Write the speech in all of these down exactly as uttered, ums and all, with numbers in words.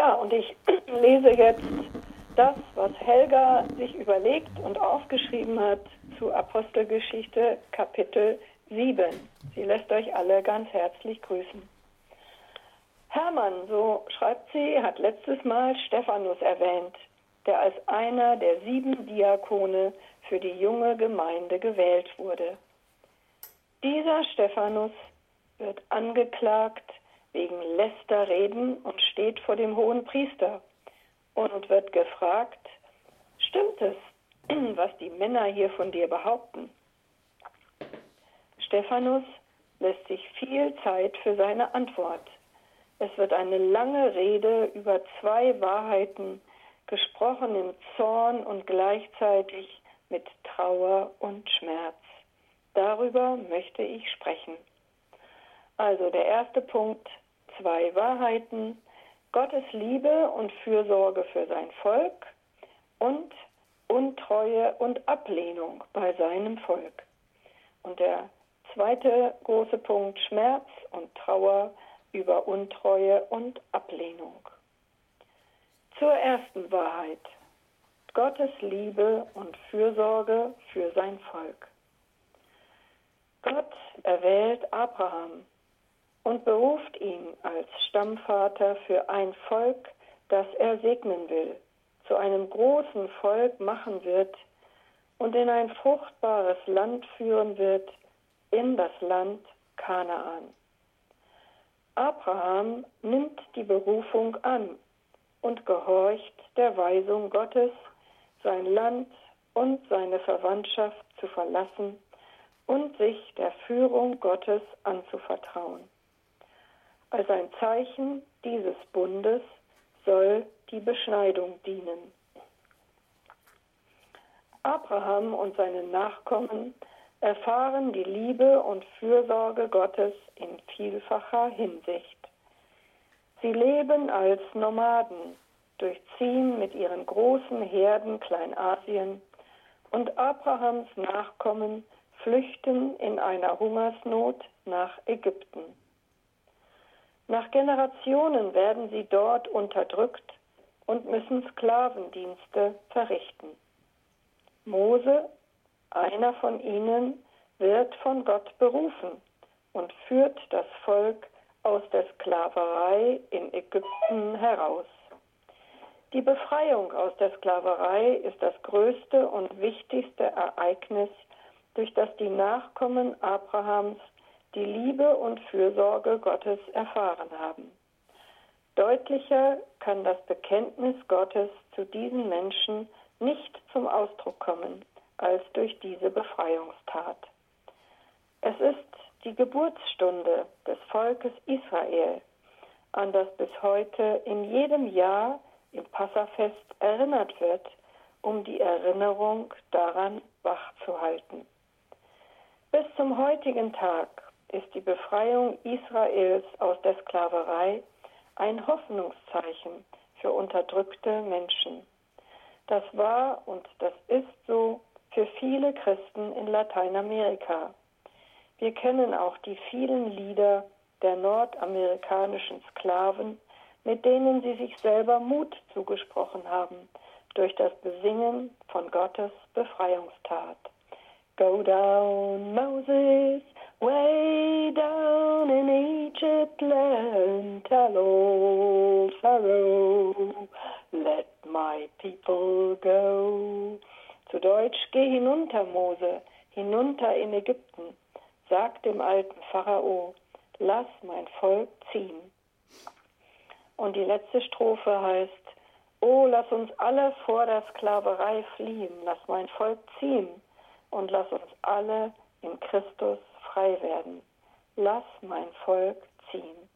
Ja, und ich lese jetzt das, was Helga sich überlegt und aufgeschrieben hat zu Apostelgeschichte Kapitel sieben. Sie lässt euch alle ganz herzlich grüßen. Hermann, so schreibt sie, hat letztes Mal Stephanus erwähnt, der als einer der sieben Diakone für die junge Gemeinde gewählt wurde. Dieser Stephanus wird angeklagt wegen Lästerreden und steht vor dem Hohenpriester und wird gefragt, stimmt es, was die Männer hier von dir behaupten? Stephanus lässt sich viel Zeit für seine Antwort. Es wird eine lange Rede über zwei Wahrheiten, gesprochen im Zorn und gleichzeitig mit Trauer und Schmerz. Darüber möchte ich sprechen. Also der erste Punkt, zwei Wahrheiten, Gottes Liebe und Fürsorge für sein Volk und Untreue und Ablehnung bei seinem Volk. Und der zweite große Punkt, Schmerz und Trauer über Untreue und Ablehnung. Zur ersten Wahrheit, Gottes Liebe und Fürsorge für sein Volk. Gott erwählt Abraham und beruft ihn als Stammvater für ein Volk, das er segnen will, zu einem großen Volk machen wird und in ein fruchtbares Land führen wird, in das Land Kanaan. Abraham nimmt die Berufung an und gehorcht der Weisung Gottes, sein Land und seine Verwandtschaft zu verlassen und sich der Führung Gottes anzuvertrauen. Als ein Zeichen dieses Bundes soll die Beschneidung dienen. Abraham und seine Nachkommen erfahren die Liebe und Fürsorge Gottes in vielfacher Hinsicht. Sie leben als Nomaden, durchziehen mit ihren großen Herden Kleinasien und Abrahams Nachkommen flüchten in einer Hungersnot nach Ägypten. Nach Generationen werden sie dort unterdrückt und müssen Sklavendienste verrichten. Mose, einer von ihnen, wird von Gott berufen und führt das Volk aus der Sklaverei in Ägypten heraus. Die Befreiung aus der Sklaverei ist das größte und wichtigste Ereignis, durch das die Nachkommen Abrahams die Liebe und Fürsorge Gottes erfahren haben. Deutlicher kann das Bekenntnis Gottes zu diesen Menschen nicht zum Ausdruck kommen, als durch diese Befreiungstat. Es ist die Geburtsstunde des Volkes Israel, an das bis heute in jedem Jahr im Passafest erinnert wird, um die Erinnerung daran wachzuhalten. Bis zum heutigen Tag ist die Befreiung Israels aus der Sklaverei ein Hoffnungszeichen für unterdrückte Menschen. Das war und das ist so für viele Christen in Lateinamerika. Wir kennen auch die vielen Lieder der nordamerikanischen Sklaven, mit denen sie sich selber Mut zugesprochen haben, durch das Besingen von Gottes Befreiungstat. Go down, Moses, way down in Egypt land, tell old Pharaoh, let my people go. Zu Deutsch, geh hinunter, Mose, hinunter in Ägypten. Sag dem alten Pharao, lass mein Volk ziehen. Und die letzte Strophe heißt, oh, lass uns alle vor der Sklaverei fliehen, lass mein Volk ziehen und lass uns alle in Christus frei werden. Lass mein Volk ziehen.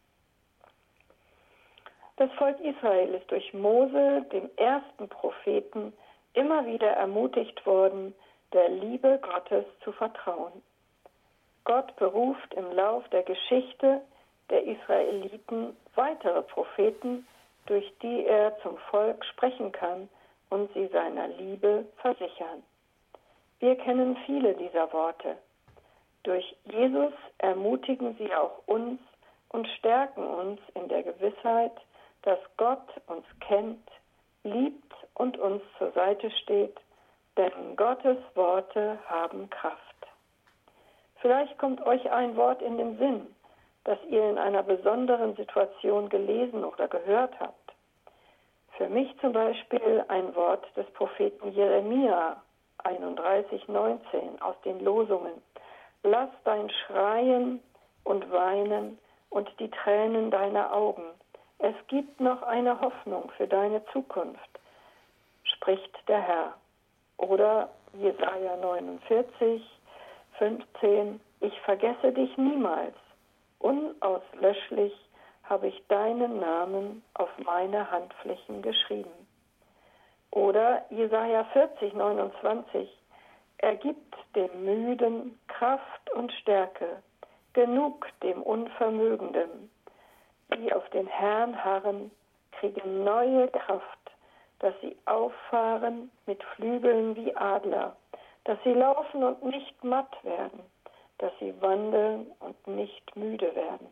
Das Volk Israel ist durch Mose, dem ersten Propheten, immer wieder ermutigt worden, der Liebe Gottes zu vertrauen. Gott beruft im Lauf der Geschichte der Israeliten weitere Propheten, durch die er zum Volk sprechen kann und sie seiner Liebe versichern. Wir kennen viele dieser Worte. Durch Jesus ermutigen sie auch uns und stärken uns in der Gewissheit, dass Gott uns kennt, liebt und uns zur Seite steht, denn Gottes Worte haben Kraft. Vielleicht kommt euch ein Wort in den Sinn, das ihr in einer besonderen Situation gelesen oder gehört habt. Für mich zum Beispiel ein Wort des Propheten Jeremia einunddreißig, neunzehn aus den Losungen. Lass dein Schreien und Weinen und die Tränen deiner Augen. Es gibt noch eine Hoffnung für deine Zukunft, spricht der Herr. Oder Jesaja neunundvierzig, fünfzehn. Ich vergesse dich niemals. Unauslöschlich habe ich deinen Namen auf meine Handflächen geschrieben. Oder Jesaja vierzig, neunundzwanzig. Er gibt dem Müden Kraft und Stärke, genug dem Unvermögenden. Die auf den Herrn harren, kriegen neue Kraft, dass sie auffahren mit Flügeln wie Adler, dass sie laufen und nicht matt werden, dass sie wandeln und nicht müde werden.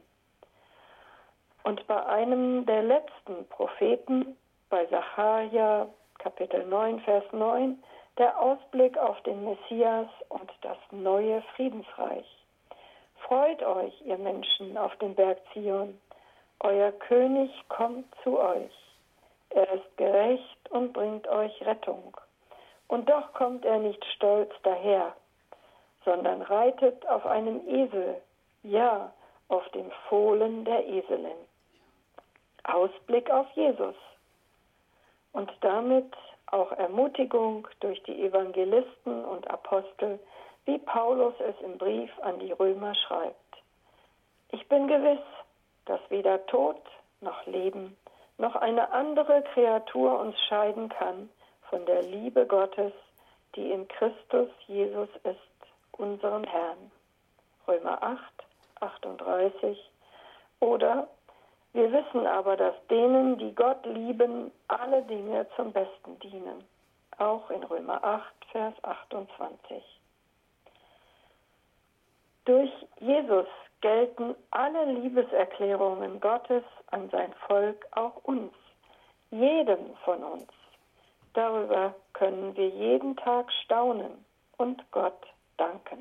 Und bei einem der letzten Propheten, bei Sacharja, Kapitel neun, Vers neun, der Ausblick auf den Messias und das neue Friedensreich. Freut euch, ihr Menschen auf dem Berg Zion, euer König kommt zu euch. Er ist gerecht und bringt euch Rettung. Und doch kommt er nicht stolz daher, sondern reitet auf einem Esel, ja, auf dem Fohlen der Eselin. Ausblick auf Jesus. Und damit auch Ermutigung durch die Evangelisten und Apostel, wie Paulus es im Brief an die Römer schreibt. Ich bin gewiss, dass weder Tod noch Leben noch eine andere Kreatur uns scheiden kann von der Liebe Gottes, die in Christus Jesus ist, unserem Herrn. Römer acht, achtunddreißig. Oder wir wissen aber, dass denen, die Gott lieben, alle Dinge zum Besten dienen. Auch in Römer acht, Vers achtundzwanzig. Durch Jesus gelten alle Liebeserklärungen Gottes an sein Volk auch uns, jedem von uns. Darüber können wir jeden Tag staunen und Gott danken.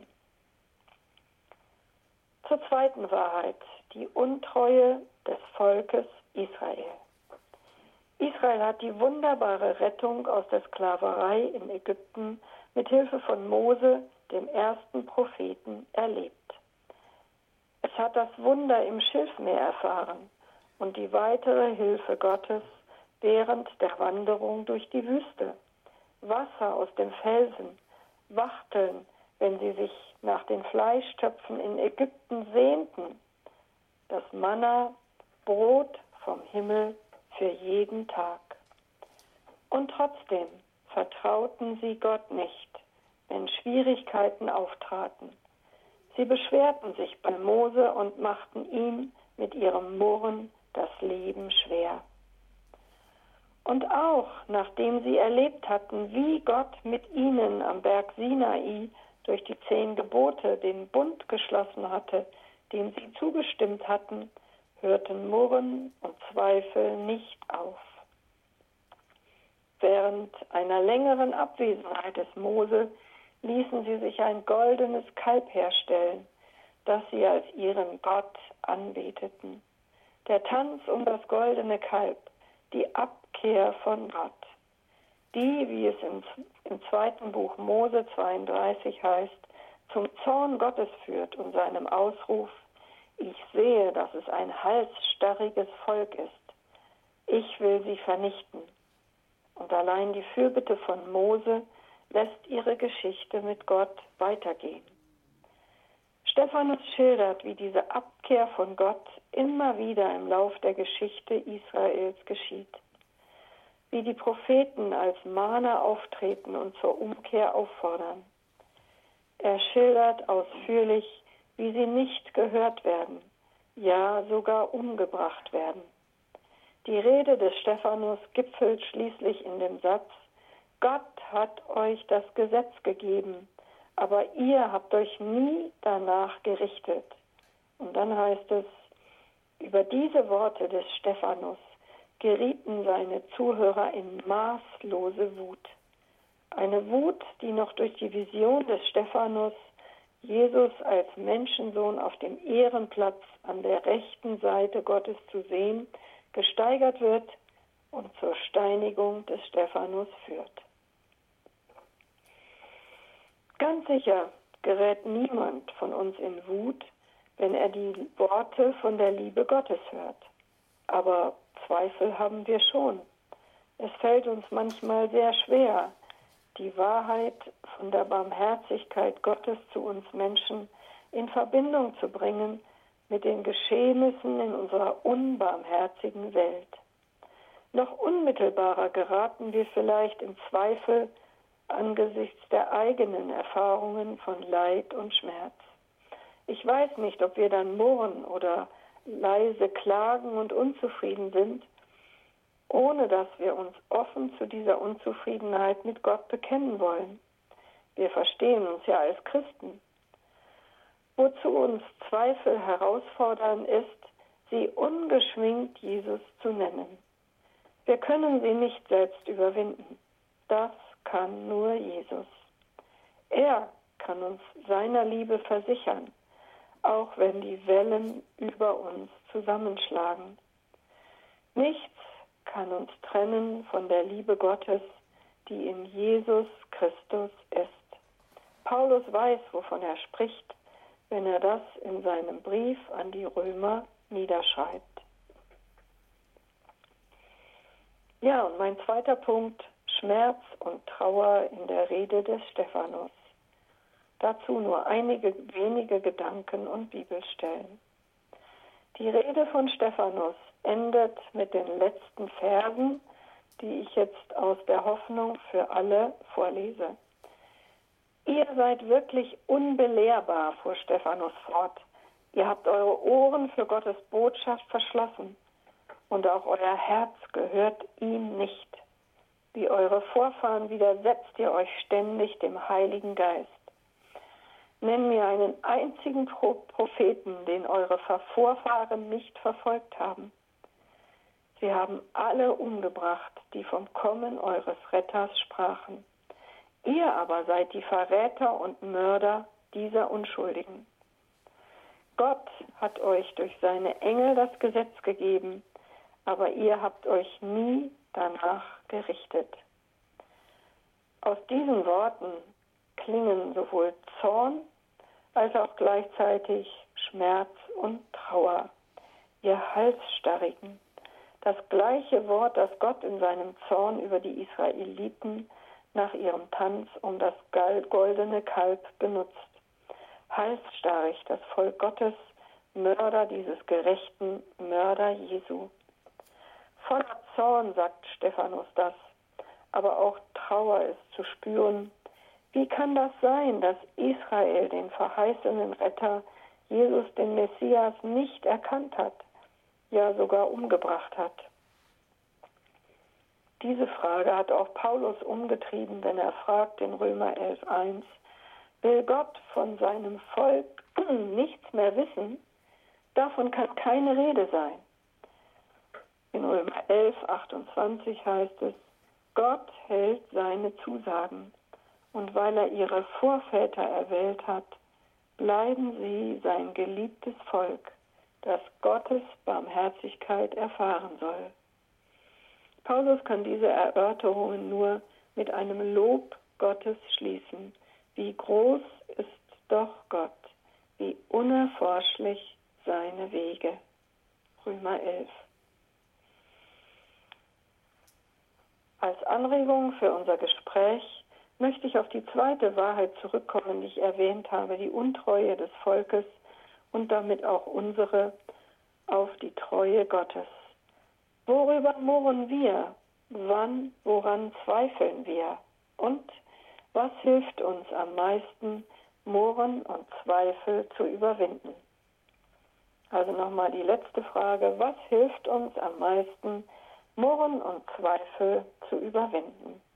Zur zweiten Wahrheit, die Untreue des Volkes Israel. Israel hat die wunderbare Rettung aus der Sklaverei in Ägypten mit Hilfe von Mose, dem ersten Propheten, erlebt. Es hat das Wunder im Schilfmeer erfahren und die weitere Hilfe Gottes während der Wanderung durch die Wüste. Wasser aus dem Felsen, Wachteln, wenn sie sich nach den Fleischtöpfen in Ägypten sehnten. Das Manna, Brot vom Himmel für jeden Tag. Und trotzdem vertrauten sie Gott nicht, wenn Schwierigkeiten auftraten. Sie beschwerten sich bei Mose und machten ihm mit ihrem Murren das Leben schwer. Und auch nachdem sie erlebt hatten, wie Gott mit ihnen am Berg Sinai durch die zehn Gebote den Bund geschlossen hatte, dem sie zugestimmt hatten, hörten Murren und Zweifel nicht auf. Während einer längeren Abwesenheit des Mose ließen sie sich ein goldenes Kalb herstellen, das sie als ihren Gott anbeteten. Der Tanz um das goldene Kalb, die Abkehr von Gott, die, wie es im, im zweiten Buch Mose zweiunddreißig heißt, zum Zorn Gottes führt und seinem Ausruf: Ich sehe, dass es ein halsstarriges Volk ist. Ich will sie vernichten. Und allein die Fürbitte von Mose lässt ihre Geschichte mit Gott weitergehen. Stephanus schildert, wie diese Abkehr von Gott immer wieder im Lauf der Geschichte Israels geschieht. Wie die Propheten als Mahner auftreten und zur Umkehr auffordern. Er schildert ausführlich, wie sie nicht gehört werden, ja sogar umgebracht werden. Die Rede des Stephanus gipfelt schließlich in dem Satz: Gott hat euch das Gesetz gegeben, aber ihr habt euch nie danach gerichtet. Und dann heißt es: Über diese Worte des Stephanus gerieten seine Zuhörer in maßlose Wut. Eine Wut, die noch durch die Vision des Stephanus, Jesus als Menschensohn auf dem Ehrenplatz an der rechten Seite Gottes zu sehen, gesteigert wird und zur Steinigung des Stephanus führt. Ganz sicher gerät niemand von uns in Wut, wenn er die Worte von der Liebe Gottes hört. Aber Zweifel haben wir schon. Es fällt uns manchmal sehr schwer, die Wahrheit von der Barmherzigkeit Gottes zu uns Menschen in Verbindung zu bringen mit den Geschehnissen in unserer unbarmherzigen Welt. Noch unmittelbarer geraten wir vielleicht in Zweifel angesichts der eigenen Erfahrungen von Leid und Schmerz. Ich weiß nicht, ob wir dann murren oder leise klagen und unzufrieden sind, ohne dass wir uns offen zu dieser Unzufriedenheit mit Gott bekennen wollen. Wir verstehen uns ja als Christen. Wozu uns Zweifel herausfordern, ist, sie ungeschminkt Jesus zu nennen. Wir können sie nicht selbst überwinden. Das kann nur Jesus. Er kann uns seiner Liebe versichern, auch wenn die Wellen über uns zusammenschlagen. Nichts kann uns trennen von der Liebe Gottes, die in Jesus Christus ist. Paulus weiß, wovon er spricht, wenn er das in seinem Brief an die Römer niederschreibt. Ja, und mein zweiter Punkt, Schmerz und Trauer in der Rede des Stephanus. Dazu nur einige wenige Gedanken und Bibelstellen. Die Rede von Stephanus endet mit den letzten Versen, die ich jetzt aus der Hoffnung für alle vorlese. Ihr seid wirklich unbelehrbar, fuhr Stephanus fort. Ihr habt eure Ohren für Gottes Botschaft verschlossen und auch euer Herz gehört ihm nicht. Wie eure Vorfahren widersetzt ihr euch ständig dem Heiligen Geist. Nenn mir einen einzigen Propheten, den eure Vorfahren nicht verfolgt haben. Sie haben alle umgebracht, die vom Kommen eures Retters sprachen. Ihr aber seid die Verräter und Mörder dieser Unschuldigen. Gott hat euch durch seine Engel das Gesetz gegeben, aber ihr habt euch nie danach gerichtet. Aus diesen Worten klingen sowohl Zorn als auch gleichzeitig Schmerz und Trauer. Ihr Halsstarrigen, das gleiche Wort, das Gott in seinem Zorn über die Israeliten nach ihrem Tanz um das goldene Kalb benutzt. Halsstarrig, das Volk Gottes, Mörder dieses gerechten Mörder Jesu. Voller Zorn sagt Stephanus das, aber auch Trauer ist zu spüren. Wie kann das sein, dass Israel den verheißenen Retter, Jesus den Messias, nicht erkannt hat, ja sogar umgebracht hat? Diese Frage hat auch Paulus umgetrieben, wenn er fragt in Römer elf eins, will Gott von seinem Volk nichts mehr wissen? Davon kann keine Rede sein. In Römer elf achtundzwanzig heißt es, Gott hält seine Zusagen, und weil er ihre Vorväter erwählt hat, bleiben sie sein geliebtes Volk, das Gottes Barmherzigkeit erfahren soll. Paulus kann diese Erörterungen nur mit einem Lob Gottes schließen. Wie groß ist doch Gott, wie unerforschlich seine Wege. Römer elf. Als Anregung für unser Gespräch möchte ich auf die zweite Wahrheit zurückkommen, die ich erwähnt habe, die Untreue des Volkes und damit auch unsere auf die Treue Gottes. Worüber murren wir? Wann, woran zweifeln wir? Und was hilft uns am meisten, Murren und Zweifel zu überwinden? Also nochmal die letzte Frage, was hilft uns am meisten, Murren und Zweifel zu überwinden?